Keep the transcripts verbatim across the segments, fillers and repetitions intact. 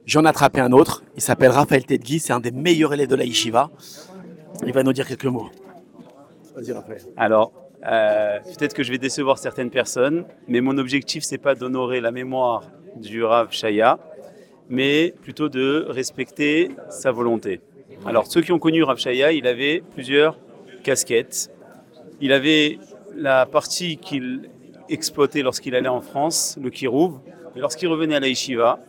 J'en ai attrapé un autre, il s'appelle Raphaël Tedgui, c'est un des meilleurs élèves de la Yeshiva. Il va nous dire quelques mots. Vas-y Raphaël. Alors, euh, peut-être que je vais décevoir certaines personnes, mais mon objectif, c'est pas d'honorer la mémoire du Rav Shaya, mais plutôt de respecter sa volonté. Alors, ceux qui ont connu Rav Shaya, il avait plusieurs casquettes. Il avait la partie qu'il exploitait lorsqu'il allait en France, le Kirouv, et lorsqu'il revenait à la Yeshiva,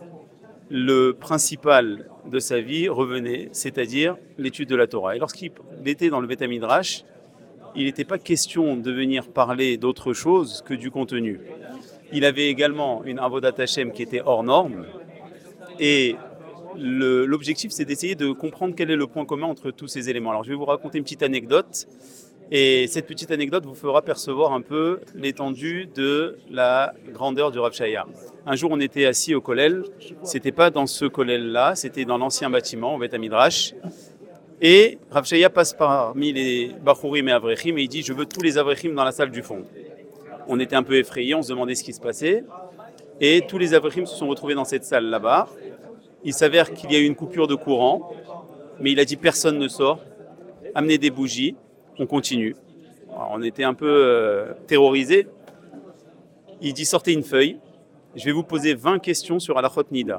le principal de sa vie revenait, c'est-à-dire l'étude de la Torah. Et lorsqu'il était dans le Beth Midrash, il n'était pas question de venir parler d'autre chose que du contenu. Il avait également une avodat Hashem qui était hors norme, et le, l'objectif c'est d'essayer de comprendre quel est le point commun entre tous ces éléments. Alors je vais vous raconter une petite anecdote, et cette petite anecdote vous fera percevoir un peu l'étendue de la grandeur du Rav Shaya. Un jour on était assis au kollel, c'était pas dans ce kollel-là, c'était dans l'ancien bâtiment au Beth Midrash, et Rav Shaya passe parmi les Bachurim et Avrechim et il dit « Je veux tous les Avrechim dans la salle du fond ». On était un peu effrayés, on se demandait ce qui se passait, et tous les Avrechim se sont retrouvés dans cette salle là-bas. Il s'avère qu'il y a eu une coupure de courant, mais il a dit « Personne ne sort, amenez des bougies ». On continue. Alors, on était un peu euh, terrorisés. Il dit sortez une feuille. Je vais vous poser vingt questions sur Halachot Nida.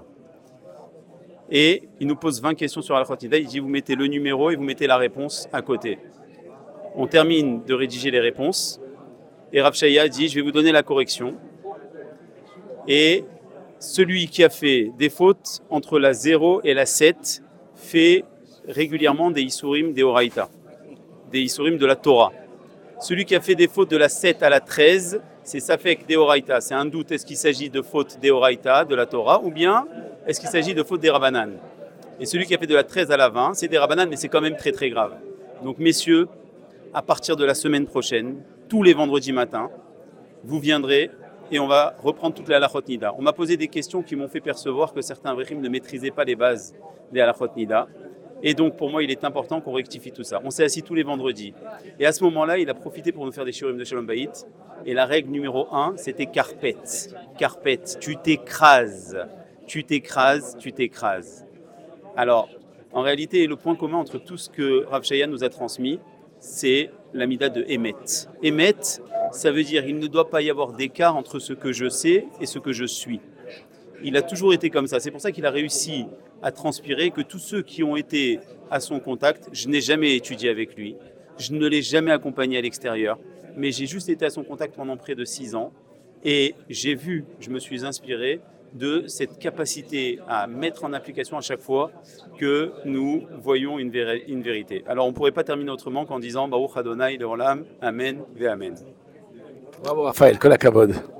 Et il nous pose vingt questions sur Halachot Nida. Il dit vous mettez le numéro et vous mettez la réponse à côté. On termine de rédiger les réponses. Et Rav Shaya dit je vais vous donner la correction. Et celui qui a fait des fautes entre la zéro et la sept fait régulièrement des Isurim des Oraïta. Des Isurim de la Torah. Celui qui a fait des fautes de la sept à la treize, c'est Safek Deoraita. C'est un doute, est-ce qu'il s'agit de fautes Deoraita, de la Torah, ou bien est-ce qu'il s'agit de fautes des Rabbanan. Et celui qui a fait de la treize à la vingt, c'est des Rabbanan, mais c'est quand même très très grave. Donc messieurs, à partir de la semaine prochaine, tous les vendredis matins, vous viendrez et on va reprendre toute la Halachot Nida. On m'a posé des questions qui m'ont fait percevoir que certains Avrechim ne maîtrisaient pas les bases des Halachot Nida. Et donc, pour moi, il est important qu'on rectifie tout ça. On s'est assis tous les vendredis. Et à ce moment-là, il a profité pour nous faire des shiurim de Shalom Bayit. Et la règle numéro un, c'était carpet. Carpet, tu t'écrases. Tu t'écrases, tu t'écrases. Alors, en réalité, le point commun entre tout ce que Rav Shaya nous a transmis, c'est l'amida de Emet. Emet, ça veut dire il ne doit pas y avoir d'écart entre ce que je sais et ce que je suis. Il a toujours été comme ça. C'est pour ça qu'il a réussi à transpirer que tous ceux qui ont été à son contact, je n'ai jamais étudié avec lui, je ne l'ai jamais accompagné à l'extérieur, mais j'ai juste été à son contact pendant près de six ans et j'ai vu, je me suis inspiré de cette capacité à mettre en application à chaque fois que nous voyons une, vé- une vérité. Alors on ne pourrait pas terminer autrement qu'en disant Baruch Adonai Leolam, Amen ve Amen. Bravo Raphaël, kol hakavod.